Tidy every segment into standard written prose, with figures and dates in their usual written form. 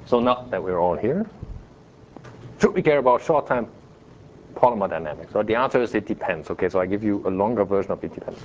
So now that we're all here, should we care about short-time polymer dynamics? So the answer is it depends. Okay, so I give you a longer version of it depends.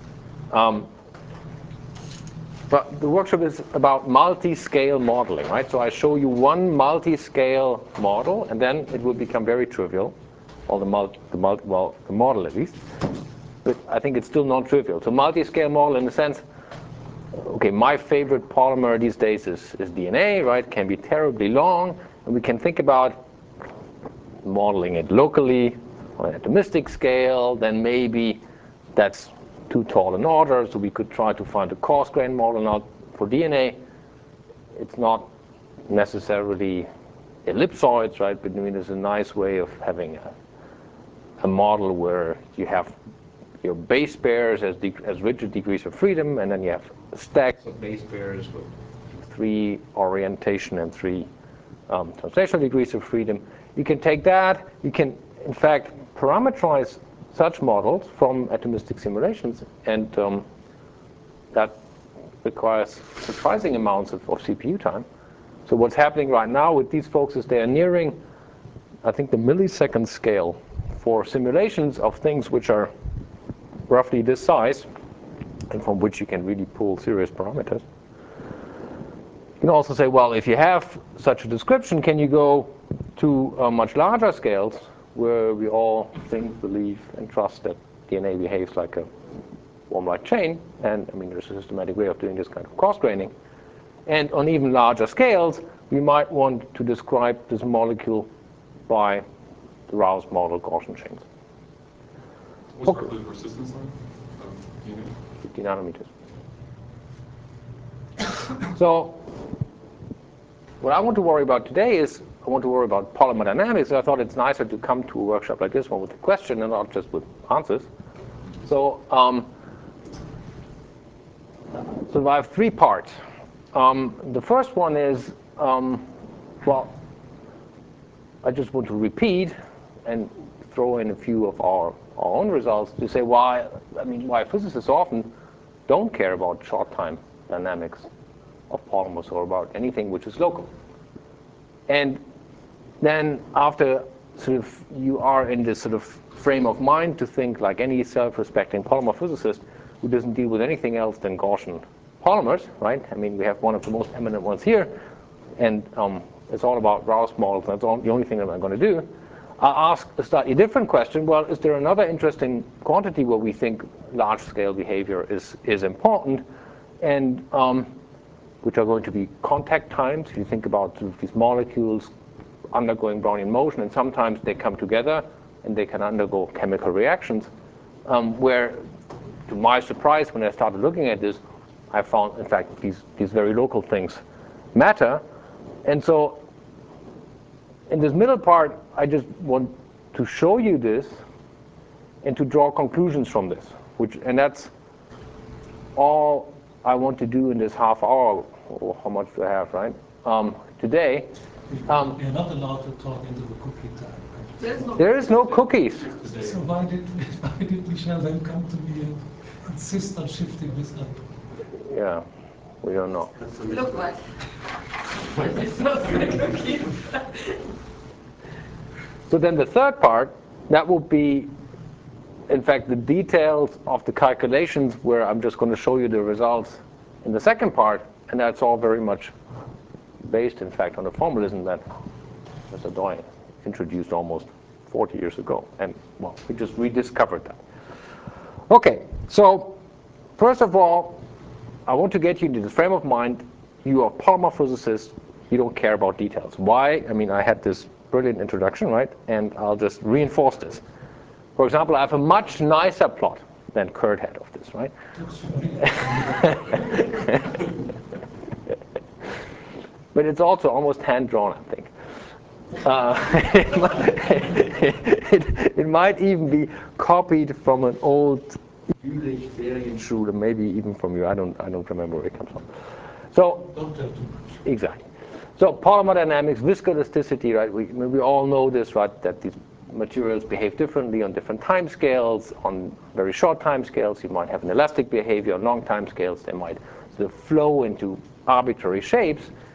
But the workshop is about multi-scale modeling, right? So I show you one multi-scale model, and then it will become very trivial, or the model at least. But I think it's still non-trivial. So multi-scale model in the sense, okay, my favorite polymer these days is DNA, right? Can be terribly long, and we can think about modeling it locally on an atomistic scale. Then maybe that's too tall an order, so we could try to find a coarse-grained model. Now, for DNA, it's not necessarily ellipsoids, right? But I mean, there's a nice way of having a model where you have your base pairs as rigid degrees of freedom, and then you have stacks of base pairs with 3 orientation and 3 translational degrees of freedom. You can take that. You can, in fact, parameterize such models from atomistic simulations, and that requires surprising amounts of CPU time. So what's happening right now with these folks is they are nearing, I think, the millisecond scale for simulations of things which are roughly this size, and from which you can really pull serious parameters. You can also say, well, if you have such a description, can you go to much larger scales where we all think, believe, and trust that DNA behaves like a worm-like chain? And I mean, there's a systematic way of doing this kind of coarse-graining. And on even larger scales, we might want to describe this molecule by the Rouse model Gaussian chains. What's roughly the persistence line of DNA? 50 nanometers. So what I want to worry about today is I want to worry about polymer dynamics. So I thought it's nicer to come to a workshop like this one with a question and not just with answers. So, so I have 3 parts. The first one is, well, I just want to repeat and throw in a few of our own results to say why physicists often don't care about short-time dynamics of polymers or about anything which is local. And then after sort of you are in this sort of frame of mind to think like any self-respecting polymer physicist who doesn't deal with anything else than Gaussian polymers, right? I mean, we have one of the most eminent ones here, and it's all about Rouse models. That's the only thing that I'm going to do. I'll ask a slightly different question. Well, is there another interesting quantity where we think large-scale behavior is important, and which are going to be contact times? You think about sort of these molecules undergoing Brownian motion, and sometimes they come together and they can undergo chemical reactions, where, to my surprise, when I started looking at this, I found, in fact, these very local things matter. And so in this middle part, I just want to show you this and to draw conclusions from this, and that's all I want to do in this half hour, or how much do I have, right? Today. You're not allowed to talk into the cookie time. Right? There is no cookies. So why did Michel then come to me and insist on shifting this up? Yeah, we don't know. Look what. It's not cookies. So then the third part, that will be, in fact, the details of the calculations, where I'm just going to show you the results in the second part, and that's all very much based, in fact, on the formalism that Mr. Doi introduced almost 40 years ago. And, well, we just rediscovered that. Okay, so first of all, I want to get you into the frame of mind. You are a polymer physicist. You don't care about details. Why? I mean, I had this brilliant introduction, right? And I'll just reinforce this. For example, I have a much nicer plot than Kurt had of this, right? But it's also almost hand-drawn, I think. It might even be copied from an old Jülich Ferienschule, maybe even from you. I don't remember where it comes from. So, Don't tell too much. Exactly. So polymer dynamics, viscoelasticity, right? We all know this, right? That these materials behave differently on different time scales. On very short time scales, you might have an elastic behavior. On long time scales, they might sort of flow into arbitrary shapes.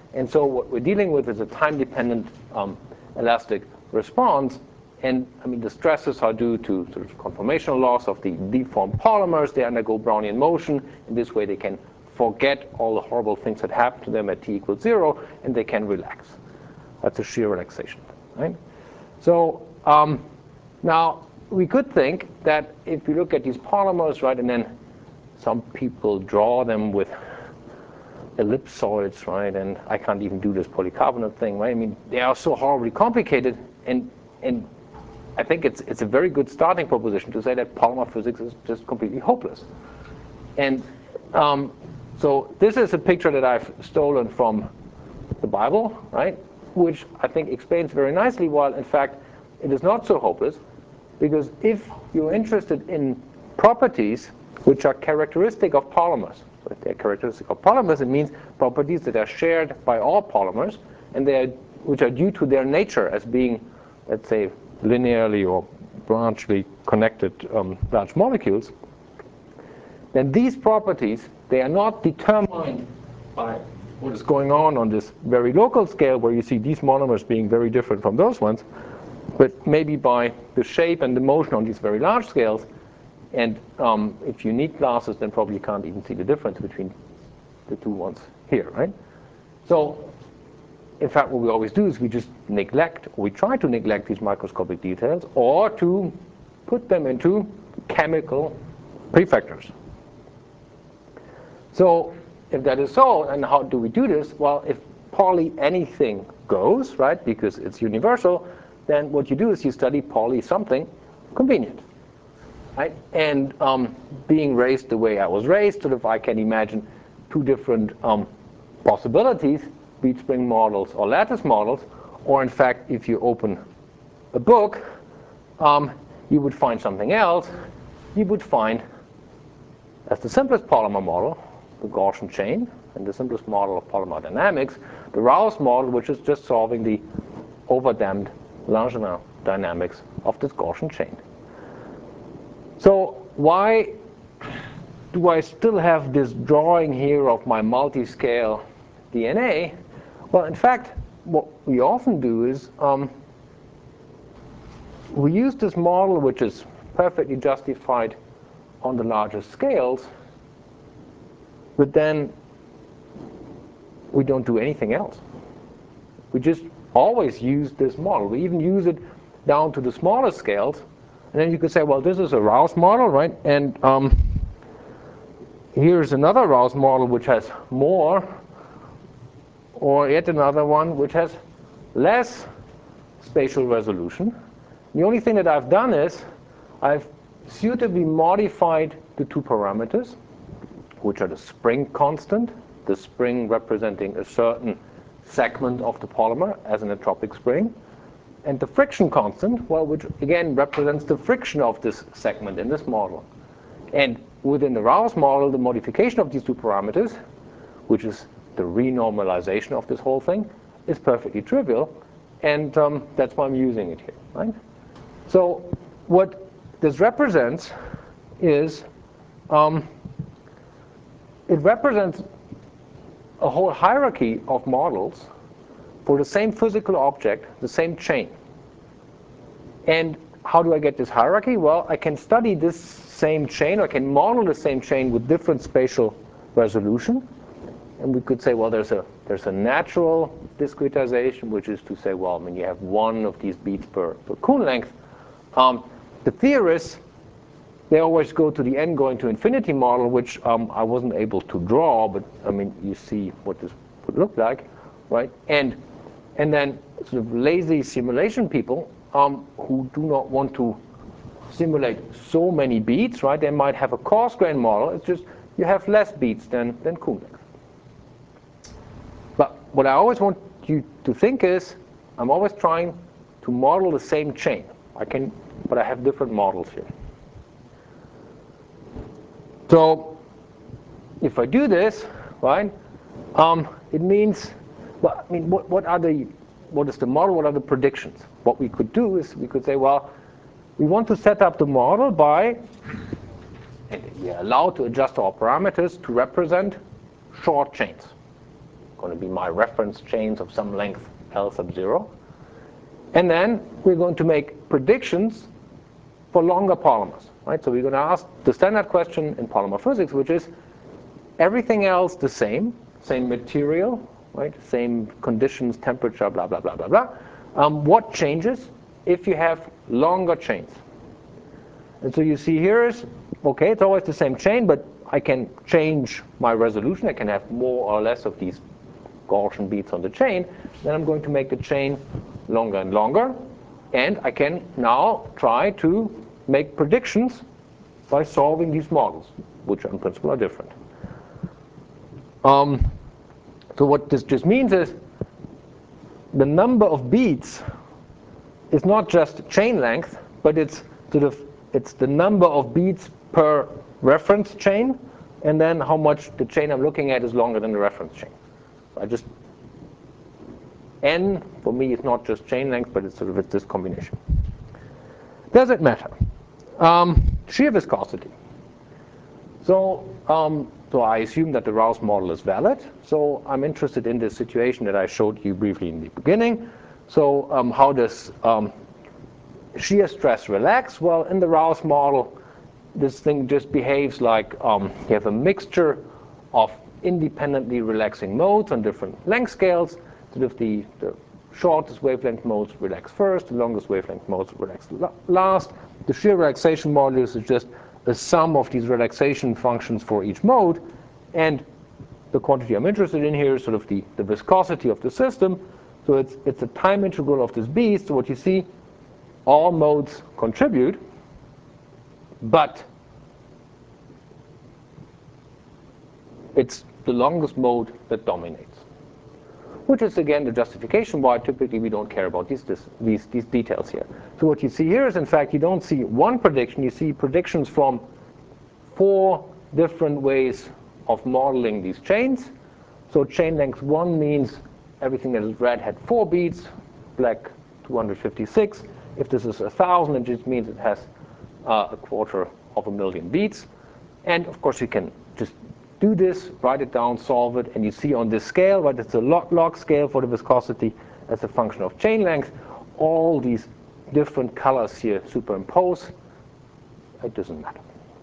And so what we're dealing with is a time-dependent elastic response. And I mean, the stresses are due to sort of conformational loss of the deformed polymers. They undergo Brownian motion. In this way, they can forget all the horrible things that happen to them at t equals 0, and they can relax. That's a shear relaxation, right? So now we could think that if you look at these polymers, right, and then some people draw them with ellipsoids, right, and I can't even do this polycarbonate thing, right? I mean, they are so horribly complicated, and I think it's a very good starting proposition to say that polymer physics is just completely hopeless. And so this is a picture that I've stolen from the Bible, right, which I think explains very nicely why, in fact, it is not so hopeless, because if you're interested in properties which are characteristic of polymers, so if they're characteristic of polymers, it means properties that are shared by all polymers, and which are due to their nature as being, let's say, linearly or branchly connected large molecules, then these properties, they are not determined by what is going on this very local scale where you see these monomers being very different from those ones, but maybe by the shape and the motion on these very large scales. And if you need glasses, then probably you can't even see the difference between the two ones here, right? So in fact, what we always do is we just we try to neglect these microscopic details, or to put them into chemical prefactors. So if that is so, and how do we do this? Well, if poly anything goes, right, because it's universal, then what you do is you study poly something convenient, right? And being raised the way I was raised, sort of I can imagine two different possibilities: bead spring models or lattice models. Or in fact, if you open a book, you would find something else. You would find, as the simplest polymer model, the Gaussian chain, and the simplest model of polymer dynamics, the Rouse model, which is just solving the overdamped Langevin dynamics of this Gaussian chain. So why do I still have this drawing here of my multi-scale DNA? Well, in fact, what we often do is we use this model, which is perfectly justified on the largest scales, but then we don't do anything else. We just always use this model. We even use it down to the smallest scales. And then you could say, well, this is a Rouse model, right? And here's another Rouse model which has more, or yet another one which has less spatial resolution. The only thing that I've done is I've suitably modified the two parameters, which are the spring constant, the spring representing a certain segment of the polymer as an entropic spring, and the friction constant, well, which again represents the friction of this segment in this model. And within the Rouse model, the modification of these two parameters, which is the renormalization of this whole thing, is perfectly trivial, and that's why I'm using it here, right? So what this represents is it represents a whole hierarchy of models for the same physical object, the same chain. And how do I get this hierarchy? Well, I can study this same chain, or I can model the same chain with different spatial resolution. And we could say, well, there's a natural discretization, which is to say, well, I mean, you have one of these beats per Kuhn length. The theorists, they always go to the n going to infinity model, which I wasn't able to draw, but I mean, you see what this would look like, right? And then sort of lazy simulation people who do not want to simulate so many beats, right? They might have a coarse grain model. It's just you have less beats than Kuhn length. But what I always want you to think is, I'm always trying to model the same chain. But I have different models here. So if I do this, right, it means, well, I mean, what is the model? What are the predictions? What we could do is we could say, well, we want to set up the model by, and we are allowed to adjust our parameters to represent short chains. going to be my reference chains of some length L sub 0. And then we're going to make predictions for longer polymers, right? So we're going to ask the standard question in polymer physics, which is everything else the same material, right? Same conditions, temperature, blah, blah, blah, blah, blah. What changes if you have longer chains? And so you see here is, okay, it's always the same chain, but I can change my resolution. I can have more or less of these Gaussian beats on the chain. Then I'm going to make the chain longer and longer. And I can now try to make predictions by solving these models, which in principle are different. So what this just means is the number of beats is not just chain length, but it's the number of beats per reference chain, and then how much the chain I'm looking at is longer than the reference chain. N for me is not just chain length, but it's it's this combination. Does it matter? Shear viscosity. So I assume that the Rouse model is valid. So I'm interested in this situation that I showed you briefly in the beginning. So how does shear stress relax? Well, in the Rouse model, this thing just behaves like you have a mixture of independently relaxing modes on different length scales. So if the shortest wavelength modes relax first, the longest wavelength modes relax last. The shear relaxation modulus is just a sum of these relaxation functions for each mode. And the quantity I'm interested in here is sort of the viscosity of the system. So it's a time integral of this beast. So what you see, all modes contribute, but it's the longest mode that dominates, which is again the justification why typically we don't care about these details here. So what you see here is, in fact, you don't see one prediction, you see predictions from 4 different ways of modeling these chains. So chain length 1 means everything that is red had 4 beats, black 256. If this is 1,000, it just means it has a 250,000 beats. And of course you can just do this, write it down, solve it, and you see on this scale, right, it's a log scale for the viscosity as a function of chain length. All these different colors here superimpose. It doesn't matter.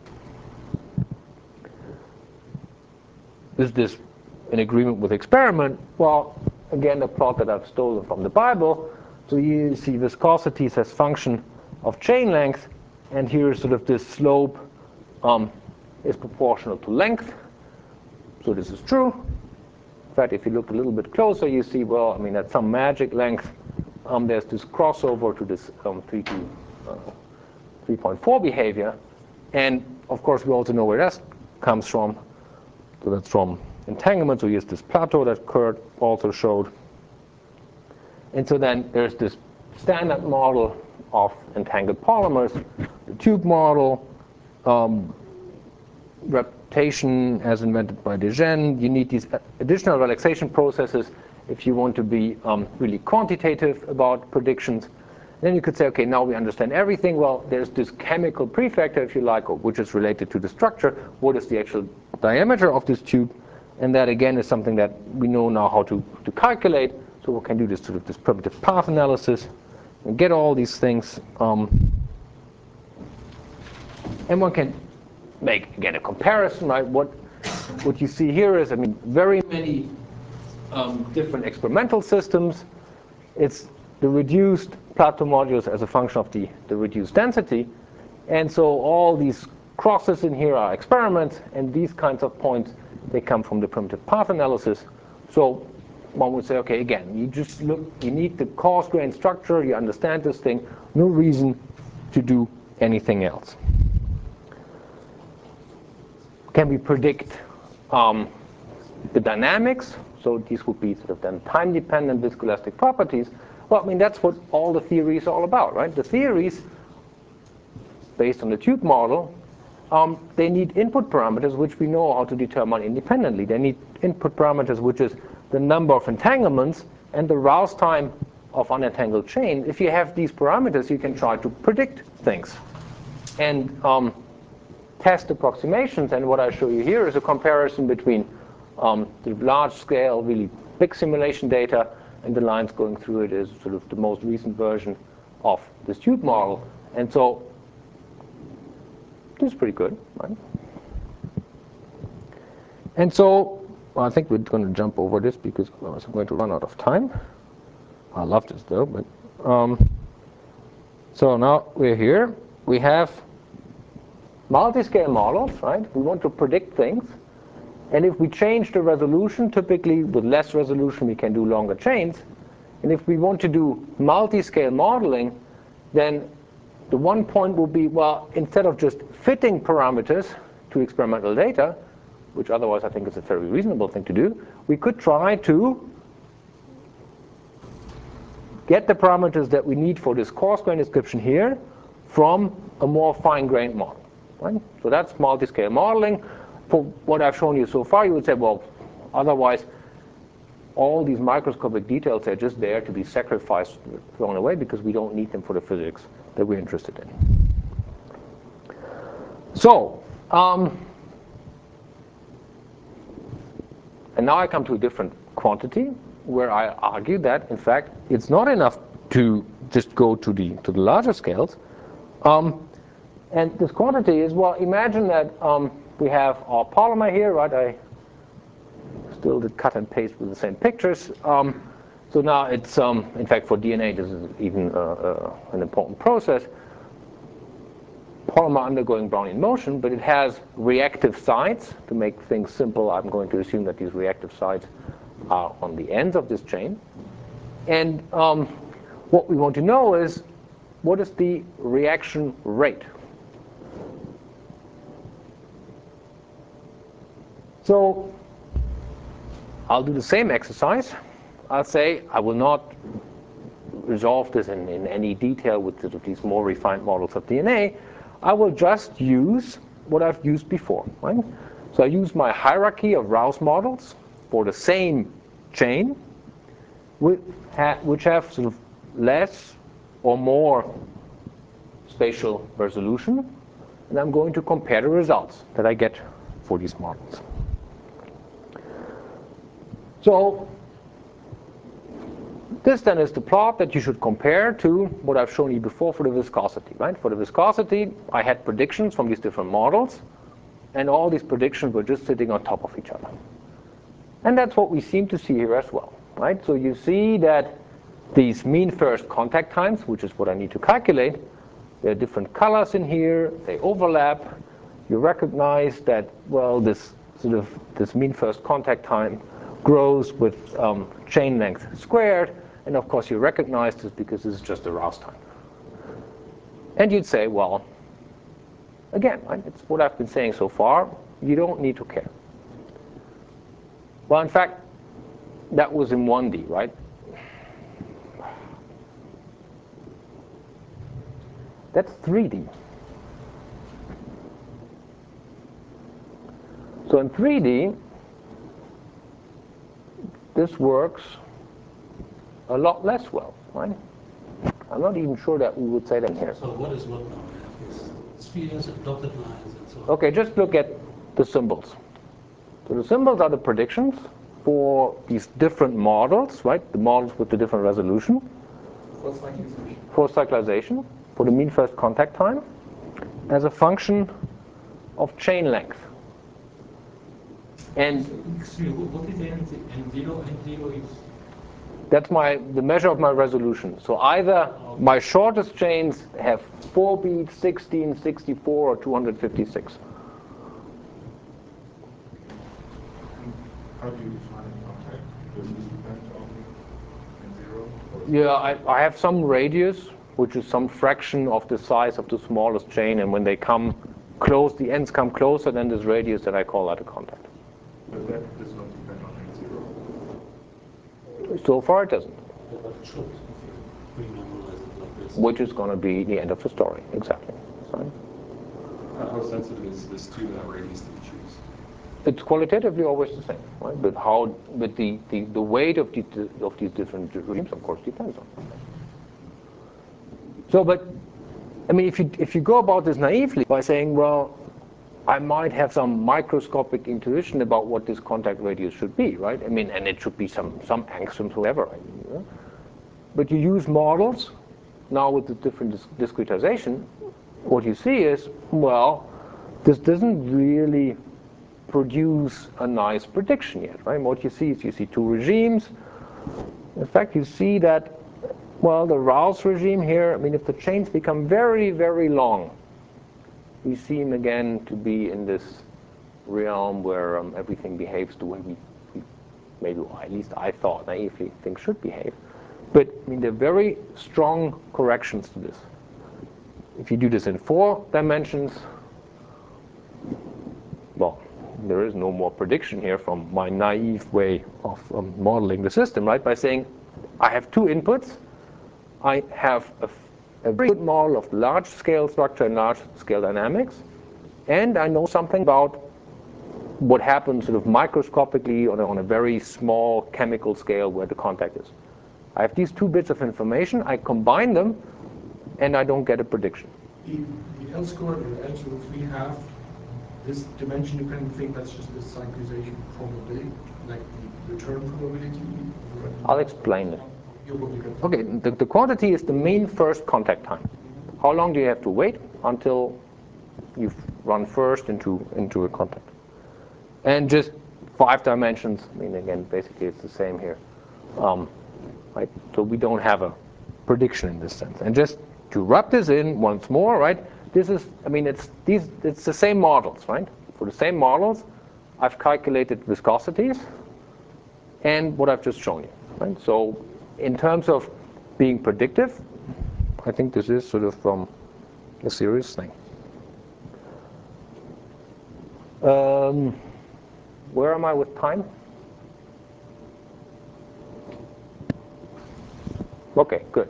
Is this in agreement with experiment? Well, again, the plot that I've stolen from the Bible. So you see viscosities as function of chain length, and here is sort of this slope is proportional to length. So this is true. In fact, if you look a little bit closer, you see, well, I mean, at some magic length, there's this crossover to this 3.4 behavior. And of course, we also know where that comes from. So that's from entanglement. So here's this plateau that Kurt also showed. And so then there's this standard model of entangled polymers, the tube model, reptation as invented by Degennes. You need these additional relaxation processes if you want to be really quantitative about predictions. Then you could say, okay, now we understand everything. Well, there's this chemical prefactor, if you like, which is related to the structure. What is the actual diameter of this tube? And that, again, is something that we know now how to calculate. So we can do this sort of this primitive path analysis and get all these things. And one can make, again, a comparison, right? What you see here is, I mean, very many different experimental systems. It's the reduced Plateau modulus as a function of the reduced density. And so all these crosses in here are experiments, and these kinds of points, they come from the primitive path analysis. So one would say, okay, again, you just look, you need the coarse-grained structure, you understand this thing, no reason to do anything else. Can we predict the dynamics? So these would be sort of then time-dependent viscoelastic properties. Well, I mean, that's what all the theories are all about, right? The theories, based on the tube model, they need input parameters which we know how to determine independently. They need input parameters which is the number of entanglements and the Rouse time of unentangled chain. If you have these parameters, you can try to predict things and test approximations. And what I show you here is a comparison between the large scale, really big simulation data, and the lines going through it is sort of the most recent version of this tube model. And so this is pretty good, right? And so well, I think we're going to jump over this because otherwise I'm going to run out of time. I love this though, but so now we're here. We have multi-scale models, right? We want to predict things. And if we change the resolution, typically with less resolution we can do longer chains. And if we want to do multi-scale modeling, then the one point will be, well, instead of just fitting parameters to experimental data, which otherwise I think is a very reasonable thing to do, we could try to get the parameters that we need for this coarse grain description here from a more fine-grained model. Right? So that's multi-scale modeling. For what I've shown you so far, you would say, well, otherwise all these microscopic details are just there to be sacrificed, thrown away, because we don't need them for the physics that we're interested in. So, and now I come to a different quantity where I argue that, in fact, it's not enough to just go to the larger scales. And this quantity is, well, imagine that we have our polymer here, right? I still did cut and paste with the same pictures. So now it's, in fact, for DNA, this is even an important process. Polymer undergoing Brownian motion, but it has reactive sites. To make things simple, I'm going to assume that these reactive sites are on the ends of this chain. And what we want to know is, what is the reaction rate? So I'll do the same exercise. I'll say I will not resolve this in any detail with sort of these more refined models of DNA. I will just use what I've used before. Right? So I use my hierarchy of Rouse models for the same chain, which have sort of less or more spatial resolution. And I'm going to compare the results that I get for these models. So this then is the plot that you should compare to what I've shown you before for the viscosity. Right? For the viscosity, I had predictions from these different models, and all these predictions were just sitting on top of each other. And that's what we seem to see here as well. Right? So you see that these mean first contact times, which is what I need to calculate, there are different colors in here, they overlap. You recognize that, well, this mean first contact time grows with chain length squared, and of course you recognize this because this is just the Rouse time. And you'd say, well, again, right, it's what I've been saying so far, you don't need to care. Well, in fact, that was in 1D, right? That's 3D. So in 3D, this works a lot less well, right? I'm not even sure that we would say that here. So what is what now? It's spheres and dotted lines and so on. Okay, just look at the symbols. So the symbols are the predictions for these different models, right? The models with the different resolution. For cyclization. For cyclization, for the mean first contact time, as a function of chain length. And Excuse me, what is N0? N0 is... that's the measure of my resolution. So either my shortest chains have 4 beats, 16, 64, or 256. How do you define contact? Does this depend on N0? Yeah, I have some radius, which is some fraction of the size of the smallest chain, and when they come close, the ends come closer than this radius, that I call that a contact. But that does not depend on N0. So far it doesn't. But it should, if you renormalize it like this. Which is going to be the end of the story, exactly. Sorry. How sensitive is this to that radius that you choose? It's qualitatively always the same, right? But the weight of these different regimes, of course, depends on. So, but I mean, if you go about this naively by saying, well, I might have some microscopic intuition about what this contact radius should be, right? I mean, and it should be some angstroms, whatever. I mean, you know? But you use models now with the different discretization. What you see is, well, this doesn't really produce a nice prediction yet, right? What you see is you see two regimes. In fact, you see that, well, the Rouse regime here, I mean, if the chains become very, very long, we see him again to be in this realm where everything behaves the way we maybe, or at least I thought naively things should behave. But I mean, there are very strong corrections to this. If you do this in 4 dimensions, well, there is no more prediction here from my naive way of modeling the system, right? By saying I have 2 inputs, I have a very good model of large-scale structure and large-scale dynamics, and I know something about what happens sort of microscopically on a very small chemical scale where the contact is. I have these 2 bits of information, I combine them, and I don't get a prediction. The L squared or L sort of we have this dimension, you can think that's just the cyclization probability, like the return probability. I'll explain it. You'll probably get Okay, the quantity is the mean first contact time. How long do you have to wait until you've run first into a contact? And just 5 dimensions, I mean, again, basically it's the same here. Right? So we don't have a prediction in this sense. And just to rub this in once more, right? This is, I mean, it's the same models, right? For the same models, I've calculated viscosities and what I've just shown you, right? So in terms of being predictive, I think this is sort of a serious thing. Where am I with time? Okay, good.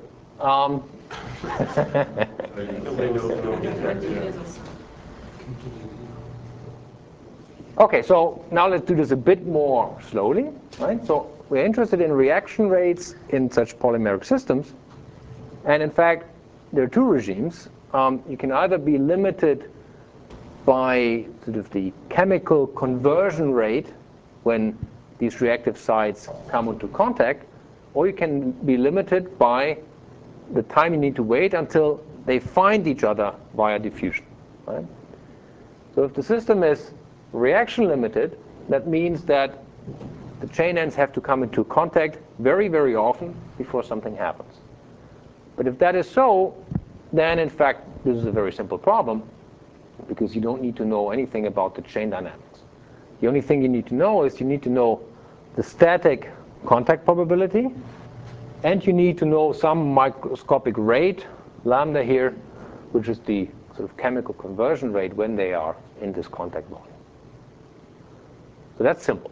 Okay, so now let's do this a bit more slowly, right? So we're interested in reaction rates in such polymeric systems. And in fact, there are 2 regimes. You can either be limited by sort of the chemical conversion rate when these reactive sites come into contact, or you can be limited by the time you need to wait until they find each other via diffusion, right? So if the system is reaction limited, that means that the chain ends have to come into contact very, very often before something happens. But if that is so, then in fact this is a very simple problem, because you don't need to know anything about the chain dynamics. The only thing you need to know is you need to know the static contact probability, and you need to know some microscopic rate, lambda here, which is the sort of chemical conversion rate when they are in this contact volume. So that's simple.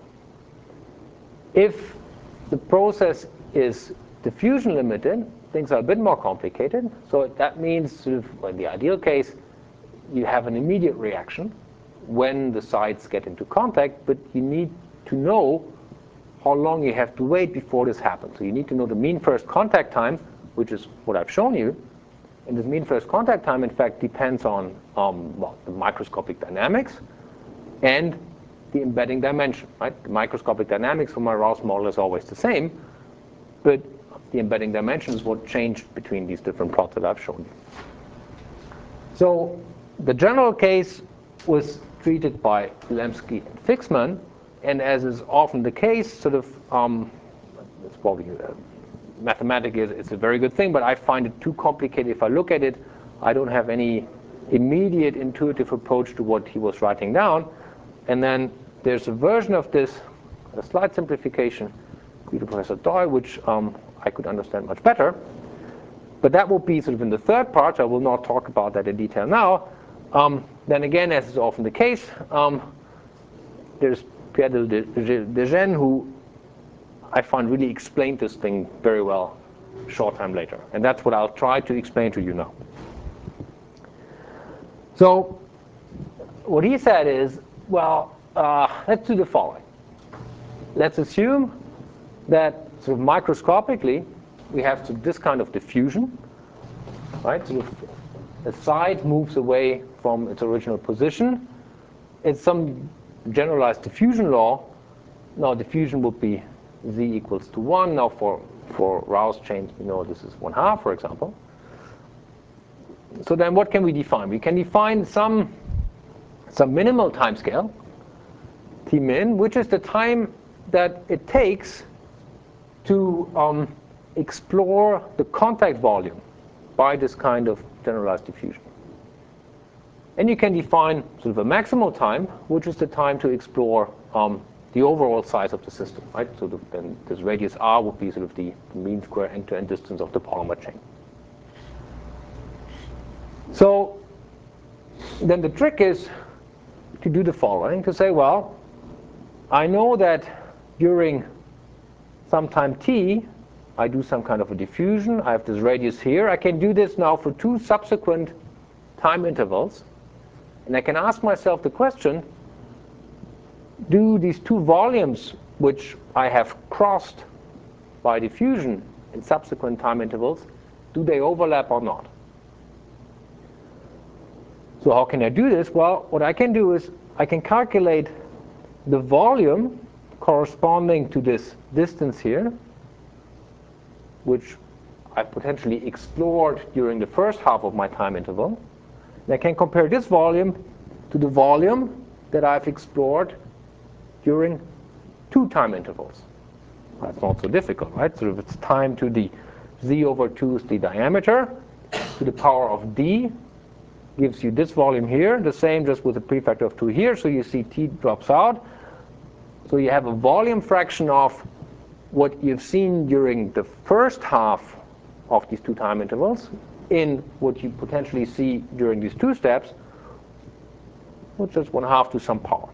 If the process is diffusion limited, things are a bit more complicated. So that means, sort of, in the ideal case, you have an immediate reaction when the sites get into contact, but you need to know how long you have to wait before this happens. So you need to know the mean first contact time, which is what I've shown you. And this mean first contact time, in fact, depends on well, the microscopic dynamics and the embedding dimension. Right? The microscopic dynamics for my Rouse model is always the same, but the embedding dimension is what changed between these different plots that I've shown you. So the general case was treated by Lemsky and Fixman, and as is often the case, sort of, it's probably mathematics it's a very good thing, but I find it too complicated. If I look at it, I don't have any immediate intuitive approach to what he was writing down. And then there's a version of this, a slight simplification, due to Professor Doyle, which I could understand much better. But that will be sort of in the third part. I will not talk about that in detail now. Then again, as is often the case, there's Pierre Dejean, who I find really explained this thing very well a short time later. And that's what I'll try to explain to you now. So what he said is, well, let's do the following. Let's assume that sort of microscopically we have this kind of diffusion, right? So the side moves away from its original position, it's some generalized diffusion law. Now diffusion would be z equals to 1. Now for Rouse chains, we know this is 1/2, for example. So then what can we define? We can define some minimal time scale, T min, which is the time that it takes to explore the contact volume by this kind of generalized diffusion. And you can define sort of a maximal time, which is the time to explore the overall size of the system, right? So then this radius r would be sort of the mean square end-to-end distance of the polymer chain. So then the trick is to do the following, to say, well, I know that during some time t, I do some kind of a diffusion. I have this radius here. I can do this now for 2 subsequent time intervals. And I can ask myself the question, do these 2 volumes, which I have crossed by diffusion in subsequent time intervals, do they overlap or not? So how can I do this? Well, what I can do is I can calculate the volume corresponding to this distance here, which I potentially explored during the first half of my time interval. And I can compare this volume to the volume that I've explored during 2 time intervals. That's not so difficult, right? So if it's time to the z over 2 is the diameter, to the power of d gives you this volume here, the same just with a prefactor of 2 here, so you see t drops out. So you have a volume fraction of what you've seen during the first half of these 2 time intervals in what you potentially see during these 2 steps, which is 1/2 to some power.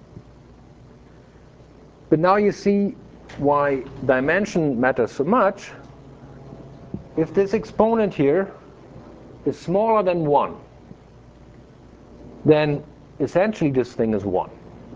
But now you see why dimension matters so much. If this exponent here is smaller than 1, then essentially this thing is 1.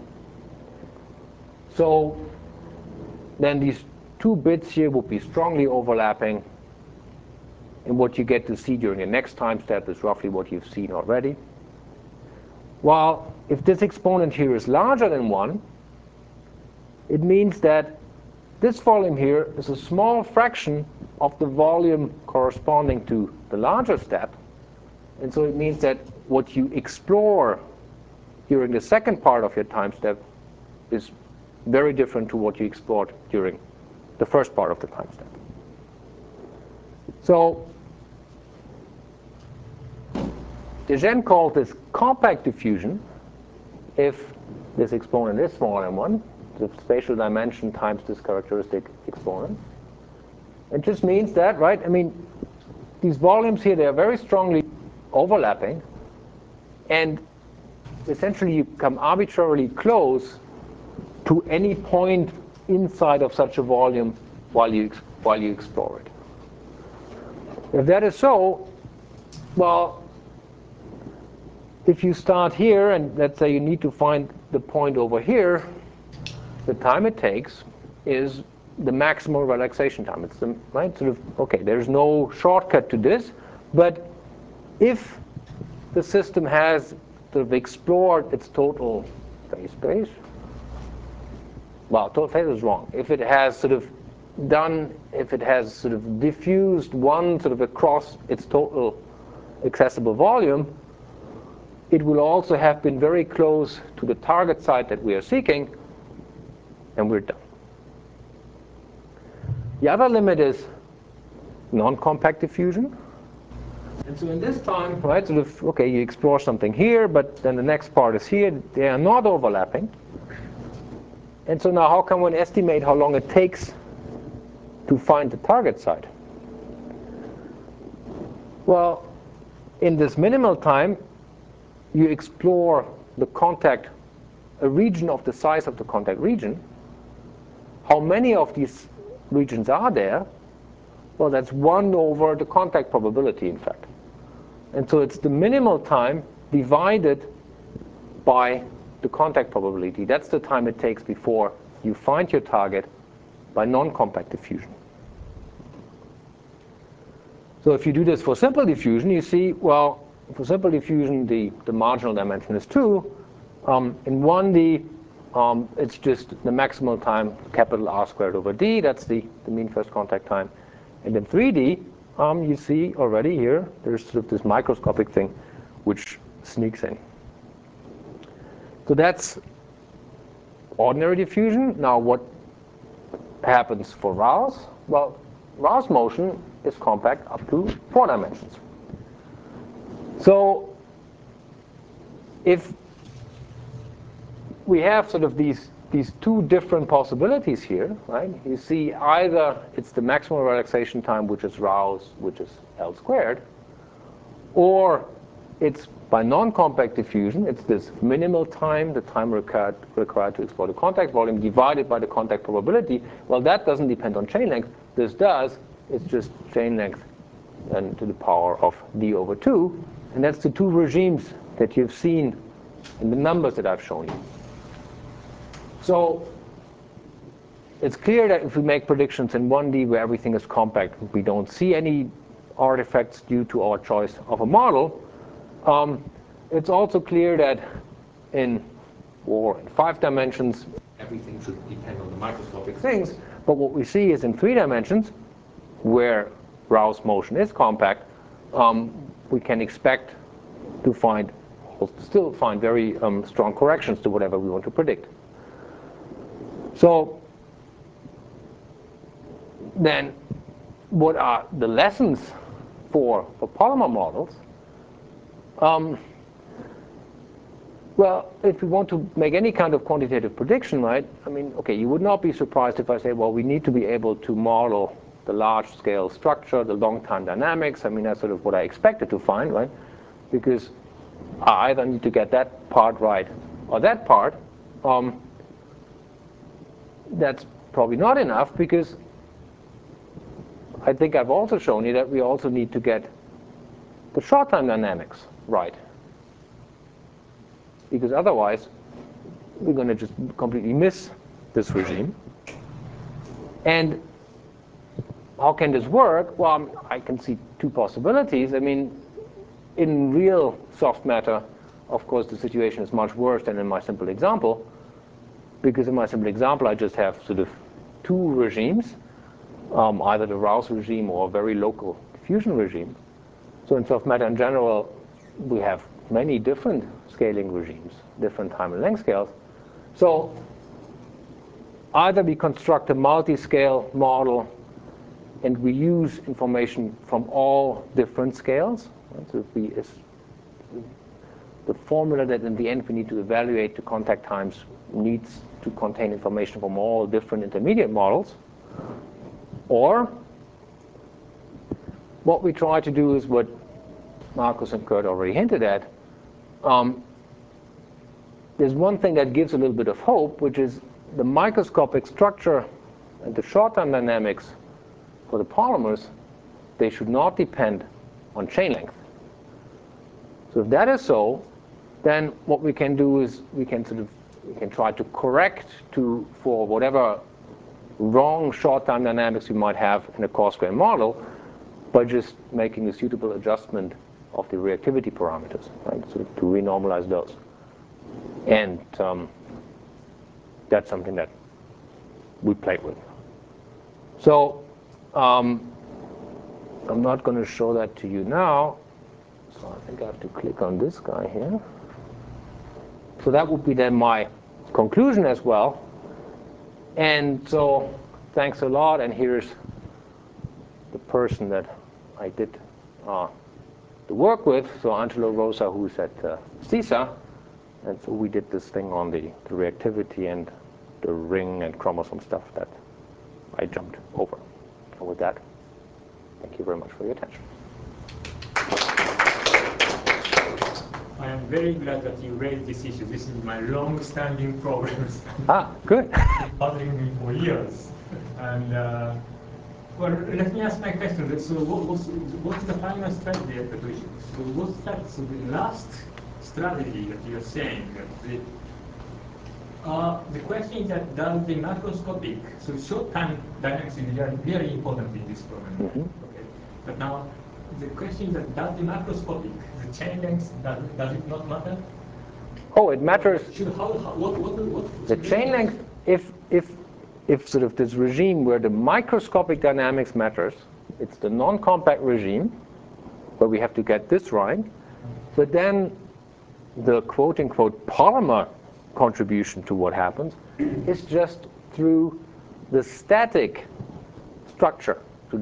So then these 2 bits here will be strongly overlapping, and what you get to see during the next time step is roughly what you've seen already. While if this exponent here is larger than 1, it means that this volume here is a small fraction of the volume corresponding to the larger step. And so it means that what you explore during the second part of your time step is very different to what you explored during the first part of the time step. So de Gennes called this compact diffusion if this exponent is smaller than 1, the spatial dimension times this characteristic exponent. It just means that, right, I mean, these volumes here, they are very strongly overlapping, and essentially you come arbitrarily close to any point inside of such a volume while you explore it. If that is so, well, if you start here and let's say you need to find the point over here, the time it takes is the maximal relaxation time. It's the right sort of, okay, there's no shortcut to this, but if the system has sort of explored its total phase space, well, total phase is wrong. If it has sort of diffused one sort of across its total accessible volume, it will also have been very close to the target site that we are seeking, and we're done. The other limit is non-compact diffusion. And so in this time, right, sort of, okay, you explore something here, but then the next part is here. They are not overlapping. And so now how can one estimate how long it takes to find the target site? Well, in this minimal time, you explore the contact, a region of the size of the contact region. How many of these regions are there? Well, that's 1 over the contact probability, in fact. And so it's the minimal time divided by the contact probability. That's the time it takes before you find your target by non-compact diffusion. So if you do this for simple diffusion, you see, well, for simple diffusion, the marginal dimension is 2. In 1D, it's just the maximal time, capital R squared over D. That's the mean first contact time. And in 3D, you see already here, there's sort of this microscopic thing which sneaks in. So that's ordinary diffusion. Now what happens for Rouse? Well, Rouse motion is compact up to 4 dimensions. So if we have sort of these two different possibilities here, right? You see either it's the maximal relaxation time, which is Rouse, which is L squared, or it's by non-compact diffusion, it's this minimal time, the time required to explore the contact volume, divided by the contact probability. Well, that doesn't depend on chain length. This does. It's just chain length and to the power of D over 2. And that's the two regimes that you've seen in the numbers that I've shown you. So it's clear that if we make predictions in 1D where everything is compact, we don't see any artifacts due to our choice of a model. It's also clear that in 4 and 5 dimensions, everything should depend on the microscopic things. But what we see is in 3 dimensions, where Rouse motion is compact, we can expect to still find very strong corrections to whatever we want to predict. So then, what are the lessons for polymer models? Well, if we want to make any kind of quantitative prediction, right? I mean, okay, you would not be surprised if I say, well, we need to be able to model the large-scale structure, the long-time dynamics. I mean, that's sort of what I expected to find, right? Because I either need to get that part right or that part. That's probably not enough, because I think I've also shown you that we also need to get the short-time dynamics right. Because otherwise, we're going to just completely miss this regime. And how can this work? Well, I can see two possibilities. I mean, in real soft matter, of course, the situation is much worse than in my simple example. Because in my simple example, I just have sort of two regimes, either the Rouse regime or a very local diffusion regime. So in soft matter in general, we have many different scaling regimes, different time and length scales. So either we construct a multi-scale model and we use information from all different scales. Right? So the formula that in the end we need to evaluate the contact times needs to contain information from all different intermediate models. Or what we try to do is what Markus and Kurt already hinted at. There's one thing that gives a little bit of hope, which is the microscopic structure and the short-time dynamics for the polymers, they should not depend on chain length. So if that is so, then what we can do is we can try to correct for whatever wrong short-time dynamics we might have in a coarse-grained model by just making a suitable adjustment of the reactivity parameters, right? So to renormalize those. And that's something that we played with. So I'm not going to show that to you now. So I think I have to click on this guy here. So that would be then my conclusion as well. And so thanks a lot. And here's the person that I did the work with. So Angelo Rosa, who's at CISA. And so we did this thing on the reactivity and the ring and chromosome stuff that I jumped over. And with that, thank you very much for your attention. I am very glad that you raised this issue. This is my long-standing problems. Good. Bothering me for years. And well, let me ask my question. So what's the final strategy at the vision? So what's that? So the last strategy that you're saying, that the question is that does the macroscopic, so short-time dynamics is very important in this problem. Mm-hmm. Okay. But now the question is that does the macroscopic, the chain length, does it not matter? Oh, it matters. What The chain length, if sort of this regime where the microscopic dynamics matters, it's the non-compact regime where we have to get this right. But then the quote-unquote polymer contribution to what happens is just through the static structure,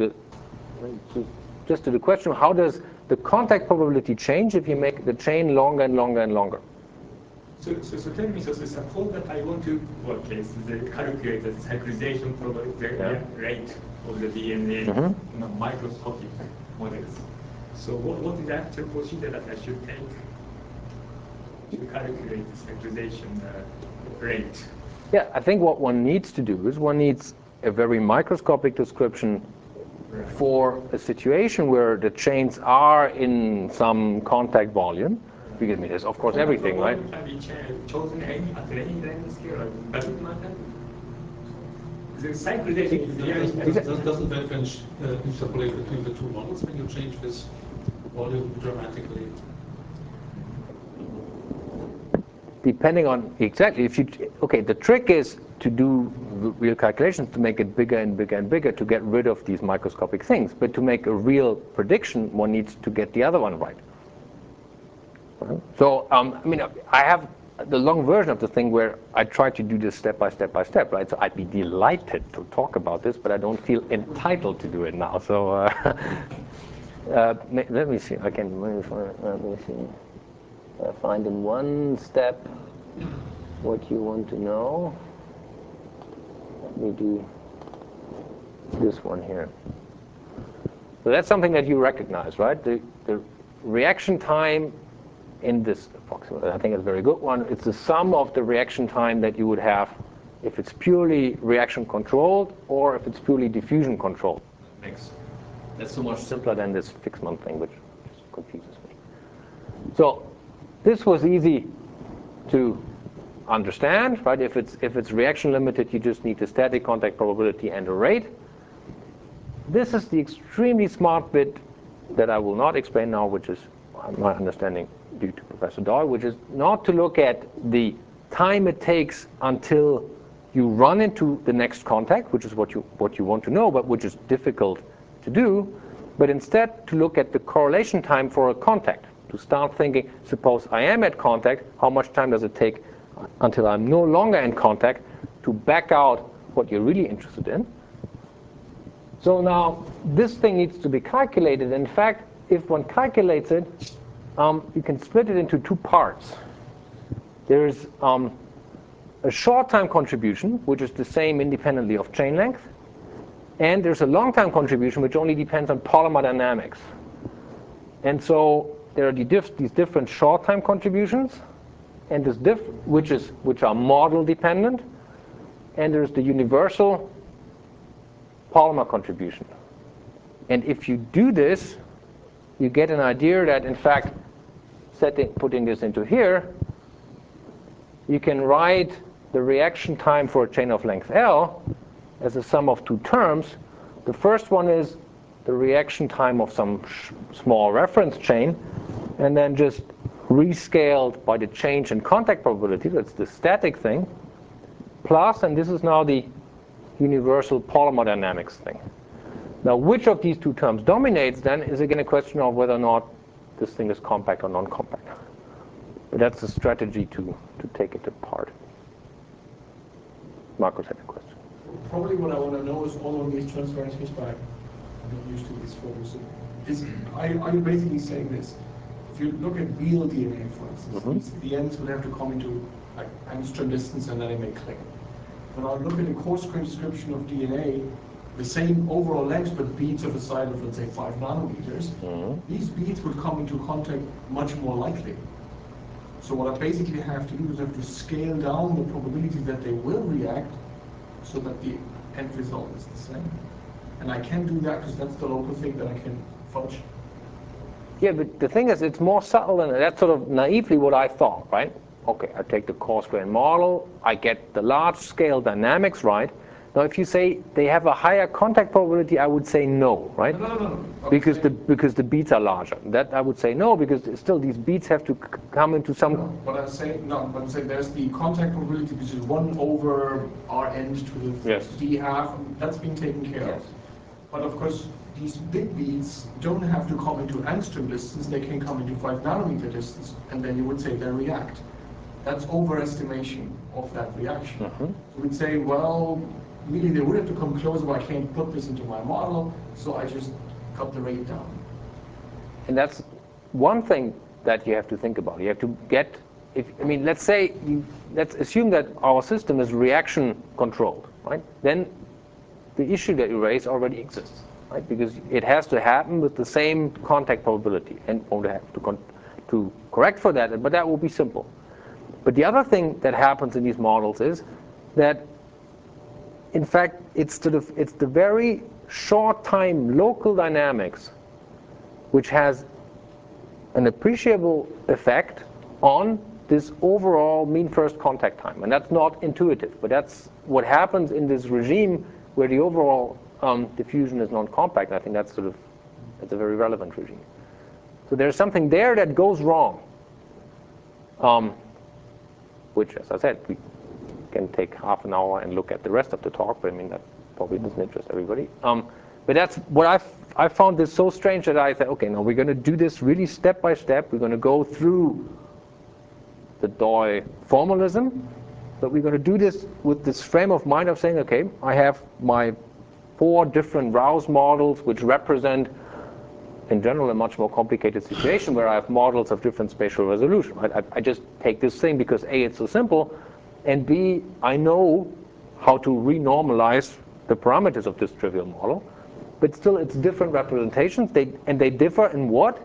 just to the question of how does the contact probability change if you make the chain longer and longer and longer. So tell me, so suppose that I want to, calculate the cyclization probability rate of the DNA in a microscopic models. So what is the actual procedure that I should take to calculate the cyclization rate? Yeah, I think what one needs to do is one needs a very microscopic description for a situation where the chains are in some contact volume. Because I mean, there's of course everything, right? Can be chosen at any length scale? Does it matter? The cyclization is very Doesn't that then interpolate between the two models when you change this volume dramatically? Depending on exactly if you the trick is to do real calculations to make it bigger and bigger and bigger to get rid of these microscopic things. But to make a real prediction, one needs to get the other one right. So I mean, I have the long version of the thing where I try to do this step by step by step, right? So I'd be delighted to talk about this, but I don't feel entitled to do it now. So let me see. Let me see. Find in one step what you want to know. Let me do this one here. So that's something that you recognize, right? The reaction time in this approximate, I think it's a very good one. It's the sum of the reaction time that you would have if it's purely reaction controlled or if it's purely diffusion controlled. That's so much simpler than this Fixman thing, which just confuses me. So this was easy to understand, right? If it's reaction limited, you just need the static contact probability and a rate. This is the extremely smart bit that I will not explain now, which is my understanding due to Professor Doyle, which is not to look at the time it takes until you run into the next contact, which is what you want to know, but which is difficult to do, but instead to look at the correlation time for a contact. To start thinking, suppose I am at contact, how much time does it take until I'm no longer in contact to back out what you're really interested in? So now this thing needs to be calculated. In fact, if one calculates it, you can split it into two parts. There's a short time contribution, which is the same independently of chain length, and there's a long time contribution, which only depends on polymer dynamics. And so there are these different short time contributions, and which are model dependent, and there's the universal polymer contribution. And if you do this, you get an idea that, in fact, putting this into here, you can write the reaction time for a chain of length L as a sum of two terms. The first one is the reaction time of some small reference chain, and then just rescaled by the change in contact probability, that's the static thing, plus, and this is now the universal polymer dynamics thing. Now, which of these two terms dominates then is again a question of whether or not this thing is compact or non-compact. But that's a strategy to take it apart. Marcus had a question. Probably what I want to know is all of these transparencies, but I'm not used to this focus. Are you basically saying this? If you look at real DNA, for instance, the ends would have to come into like angstrom distance and then it may click. When I look at a coarse grain description of DNA, the same overall length, but beads of a size of, let's say, 5 nanometers, these beads would come into contact much more likely. So what I basically have to do is I have to scale down the probability that they will react so that the end result is the same. And I can do that because that's the local thing that I can fudge. Yeah, but the thing is, it's more subtle than that. That's sort of naively what I thought, right? Okay, I take the coarse grain model, I get the large scale dynamics right, Now, if you say they have a higher contact probability, I would say no, right? No. Because the beats are larger. That I would say no, because still these beats have to come into some. No, but I'm saying there's the contact probability, which is 1 over r n to the Yes. d half. That's been taken care Yes. of. But of course, these big beats don't have to come into angstrom distance. They can come into 5 nanometer distance, and then you would say they react. That's overestimation of that reaction. Mhm. You would say, well, really they would have to come closer, but I can't put this into my model, so I just cut the rate down. And that's one thing that you have to think about. You have to get, let's assume that our system is reaction controlled, right? Then the issue that you raise already exists, right? Because it has to happen with the same contact probability, and won't have to correct for that, but that will be simple. But the other thing that happens in these models is that, in fact, it's the very short time local dynamics which has an appreciable effect on this overall mean first contact time. And that's not intuitive, but that's what happens in this regime where the overall diffusion is non-compact. I think that's a very relevant regime. So there's something there that goes wrong, which, as I said, we can take half an hour and look at the rest of the talk, but that probably doesn't interest everybody. But that's what I found this so strange that I said, okay, now we're going to do this really step by step. We're going to go through the Doi formalism, but we're going to do this with this frame of mind of saying, okay, I have my 4 different Rouse models which represent, in general, a much more complicated situation where I have models of different spatial resolution. Right? I just take this thing because A, it's so simple, and B, I know how to renormalize the parameters of this trivial model. But still, it's different representations, and they differ in what?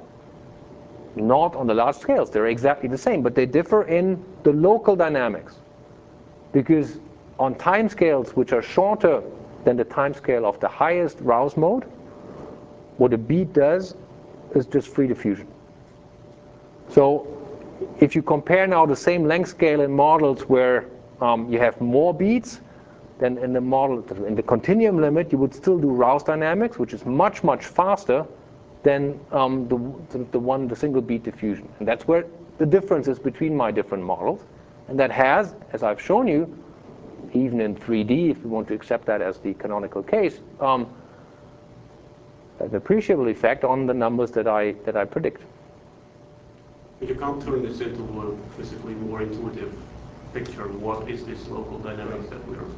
Not on the large scales. They're exactly the same, but they differ in the local dynamics. Because on time scales which are shorter than the time scale of the highest Rouse mode, what a beat does is just free diffusion. So if you compare now the same length scale in models where you have more beats, then in the model, in the continuum limit, you would still do Rouse dynamics, which is much, much faster than the single beat diffusion. And that's where the difference is between my different models. And that has, as I've shown you, even in 3D, if you want to accept that as the canonical case, an appreciable effect on the numbers that I predict. You can't turn this into a physically more intuitive picture. What is this local dynamics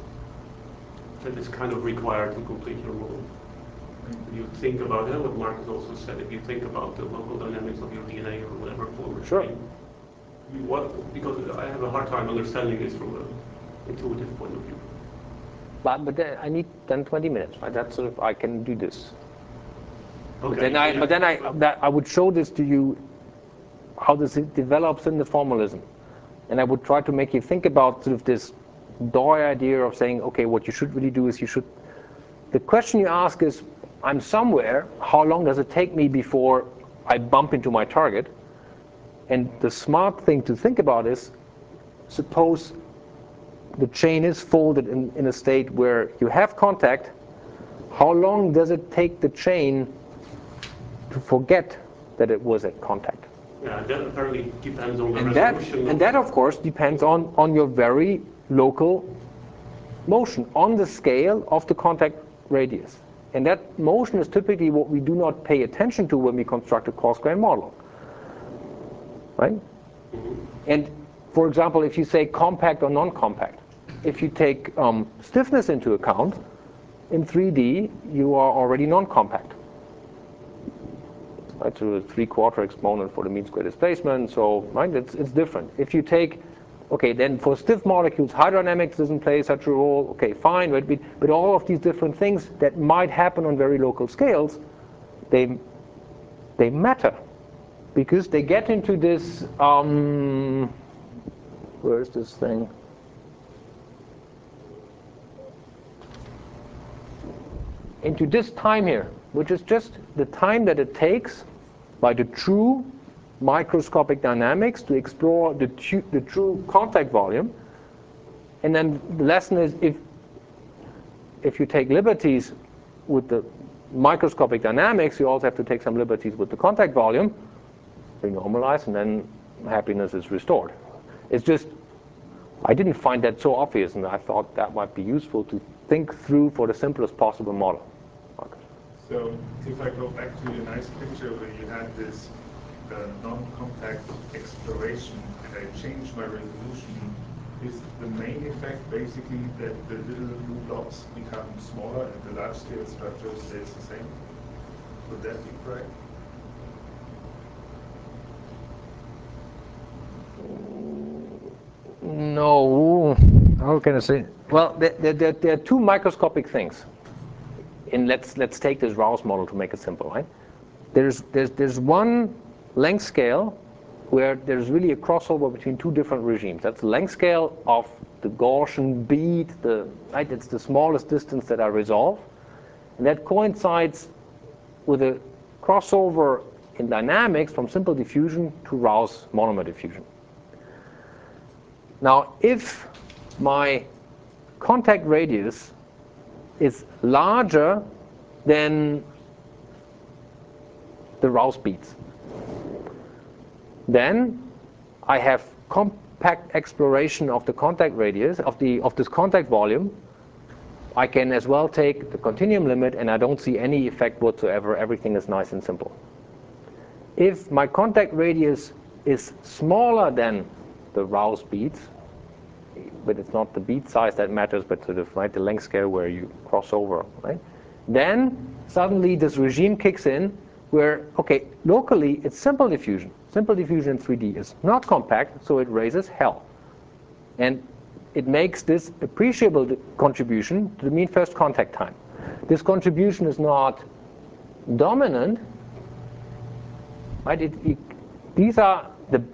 that is kind of required to complete your model? You think about it, what Marcus also said, if you think about the local dynamics of your DNA or whatever form. Sure. Because I have a hard time understanding this from an intuitive point of view. But then I need 20 minutes, right? That's I can do this. Okay. But then I would show this to you, how this develops in the formalism. And I would try to make you think about this Doi idea of saying, okay, what you should really do is the question you ask is, I'm somewhere, how long does it take me before I bump into my target? And the smart thing to think about is, suppose the chain is folded in a state where you have contact, how long does it take the chain to forget that it was at contact? Yeah, that apparently depends on the And resolution. that, of course, depends on your very local motion on the scale of the contact radius. And that motion is typically what we do not pay attention to when we construct a coarse-grained model. Right? Mm-hmm. And, for example, if you say compact or non-compact, if you take stiffness into account, in 3D, you are already non-compact. Right, so a 3/4 exponent for the mean square displacement. So, right, it's different. If you take, okay, then for stiff molecules, hydrodynamics doesn't play such a role. Okay, fine, but all of these different things that might happen on very local scales, they matter because they get into this. Where is this thing? Into this time here, which is just the time that it takes by the true microscopic dynamics to explore the true contact volume. And then the lesson is, if you take liberties with the microscopic dynamics, you also have to take some liberties with the contact volume, renormalize, and then happiness is restored. It's just, I didn't find that so obvious, and I thought that might be useful to think through for the simplest possible model. So if I go back to your nice picture where you had this non-compact exploration, and I change my resolution, is the main effect basically that the little blue blobs become smaller and the large-scale structure stays the same? Would that be correct? No, how can I say? Well, there are two microscopic things. And let's take this Rouse model to make it simple, right? There's one length scale where there's really a crossover between two different regimes. That's the length scale of the Gaussian bead, right? It's the smallest distance that I resolve. And that coincides with a crossover in dynamics from simple diffusion to Rouse monomer diffusion. Now, if my contact radius is larger than the Rouse beads, then I have compact exploration of the contact radius, of this contact volume. I can as well take the continuum limit, and I don't see any effect whatsoever. Everything is nice and simple. If my contact radius is smaller than the Rouse beads, but it's not the bead size that matters, but sort of right, the length scale where you cross over, right? Then suddenly this regime kicks in where, okay, locally it's simple diffusion. Simple diffusion in 3D is not compact, so it raises hell. And it makes this appreciable contribution to the mean first contact time. This contribution is not dominant, right? These are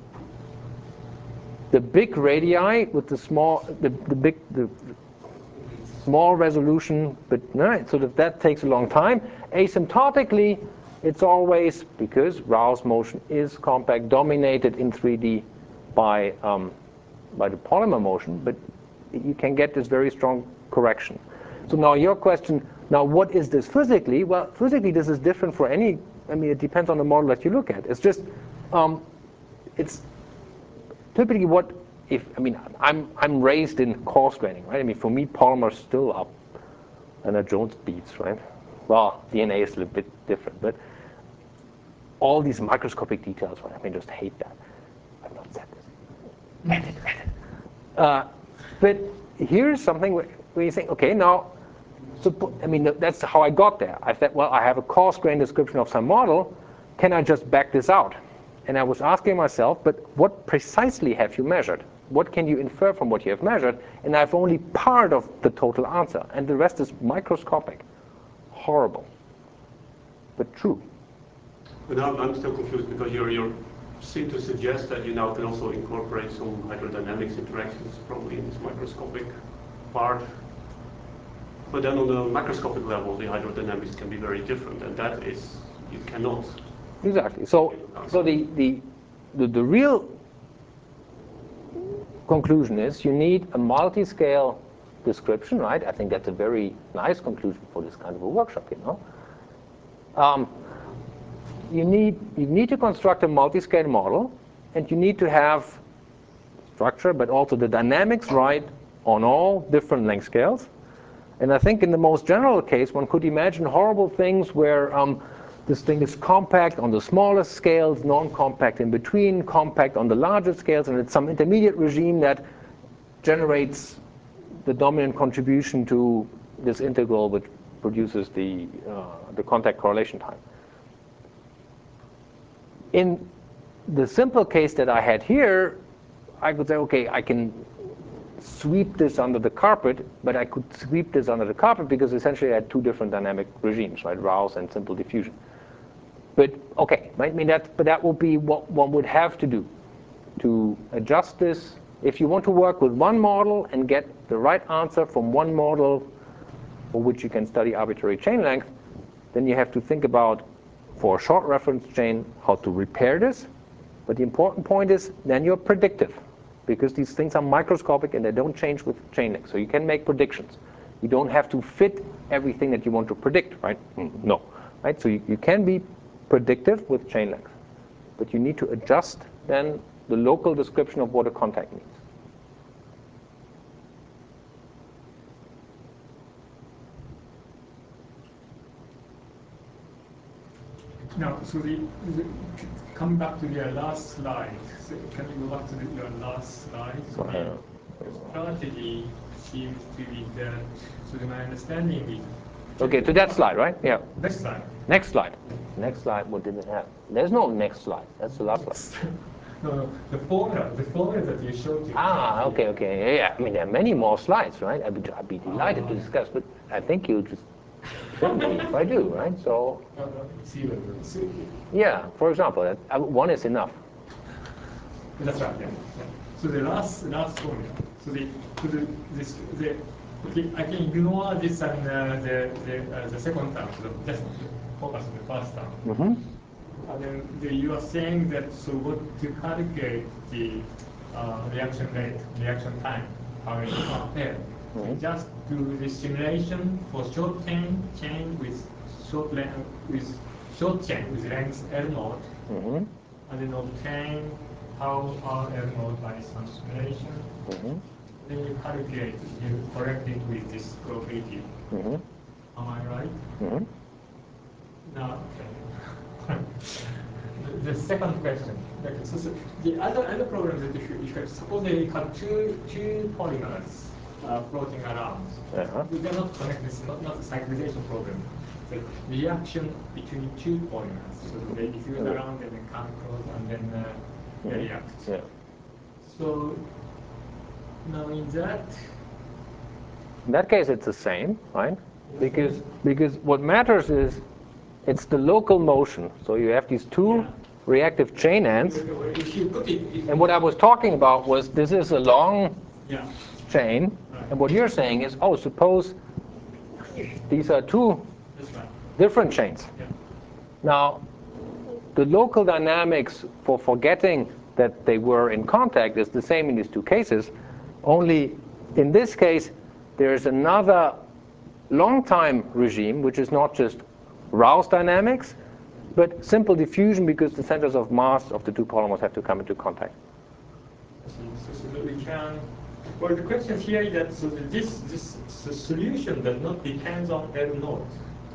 the big radii with the small, the small resolution, but right, so that takes a long time. Asymptotically, it's always, because Rouse motion is compact, dominated in 3D by the polymer motion, but you can get this very strong correction. So now your question, now what is this physically? Well, physically this is different for any, I mean, it depends on the model that you look at. It's just, it's typically what, if, I mean, I'm raised in coarse graining, right? I mean, for me, polymer's still up and a Jones beads, right? Well, DNA is a little bit different, but all these microscopic details, right? I mean, just hate that. I've not said this. But here's something where you think, okay, now, so, I mean, that's how I got there. I said, well, I have a coarse grain description of some model. Can I just back this out? And I was asking myself, but what precisely have you measured? What can you infer from what you have measured? And I have only part of the total answer, and the rest is microscopic. Horrible, but true. But now I'm still confused because you seem to suggest that you now can also incorporate some hydrodynamics interactions probably in this microscopic part. But then on the macroscopic level, the hydrodynamics can be very different, and that is, you cannot. Exactly. So the real conclusion is you need a multi-scale description, right? I think that's a very nice conclusion for this kind of a workshop, you know. You need to construct a multi-scale model, and you need to have structure, but also the dynamics right on all different length scales. And I think in the most general case, one could imagine horrible things where this thing is compact on the smallest scales, non-compact in between, compact on the larger scales, and it's some intermediate regime that generates the dominant contribution to this integral which produces the contact correlation time. In the simple case that I had here, I could say, okay, I can sweep this under the carpet, but I could sweep this under the carpet because essentially I had two different dynamic regimes, right? Rouse and simple diffusion. But okay, I mean that would be what one would have to do to adjust this. If you want to work with one model and get the right answer from one model for which you can study arbitrary chain length, then you have to think about, for a short reference chain, how to repair this. But the important point is then you're predictive, because these things are microscopic and they don't change with chain length. So you can make predictions. You don't have to fit everything that you want to predict, right? No, right? So you can be predictive with chain length, but you need to adjust then the local description of what a contact means. Now, so coming back to your last slide, so can you go back to your last slide? So the strategy seems to be that, so my understanding is... Okay, to that slide, right? Yeah. Next slide. Next slide. Next slide, what did it have? There's no next slide. That's the last slide. No, the formula that you showed you. Ah, okay. Yeah, I mean, there are many more slides, right? I'd be delighted to discuss, but I think you just kill me if I do, right? So, yeah, for example, one is enough. That's right, yeah. So the last formula. So okay, I can ignore this and the second term, so just focus on the first term. Mm-hmm. And then you are saying that so what to calculate the reaction rate, reaction time, how it compare. Just do the simulation for short chain with short chain with length L naught, and then obtain how R L naught by some simulation. Then you calculate, you correct it with this probability. Am I right? Now, okay. The second question. So the other problem is that if you suppose you have two polymers floating around, they're not connected. It's not a cyclization problem. The reaction between two polymers. So they diffuse around and then come close and then they react. Yeah. So now in that case, it's the same, right? Because what matters is it's the local motion. So you have these two reactive chain ends. And what I was talking about was this is a long chain. And what you're saying is, oh, suppose these are two different chains. Now, the local dynamics for forgetting that they were in contact is the same in these two cases. Only in this case, there's another long-time regime, which is not just Rouse dynamics, but simple diffusion because the centers of mass of the two polymers have to come into contact. So that we can. Well, the question here is that so this solution does not depend on L naught.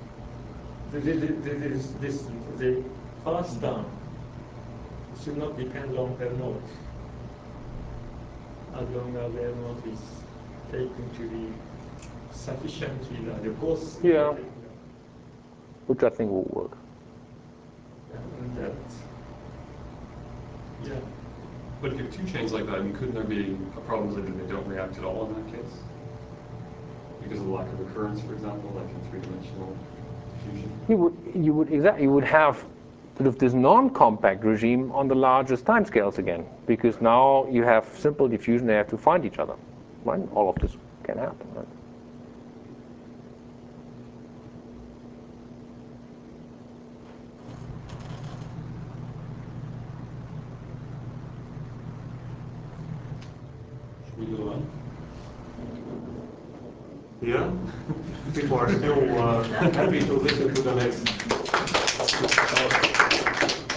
The first term should not depend on L naught, as long as L naught is taken to be sufficiently large. Yeah. Which I think will work. But if you have two chains like that, couldn't there be a problem that they don't react at all in that case? Because of the lack of recurrence, for example, like in three-dimensional diffusion? You would have sort of this non-compact regime on the largest timescales again, because now you have simple diffusion, they have to find each other. Right? All of this can happen. Right? Yeah? People are still happy to listen to the next.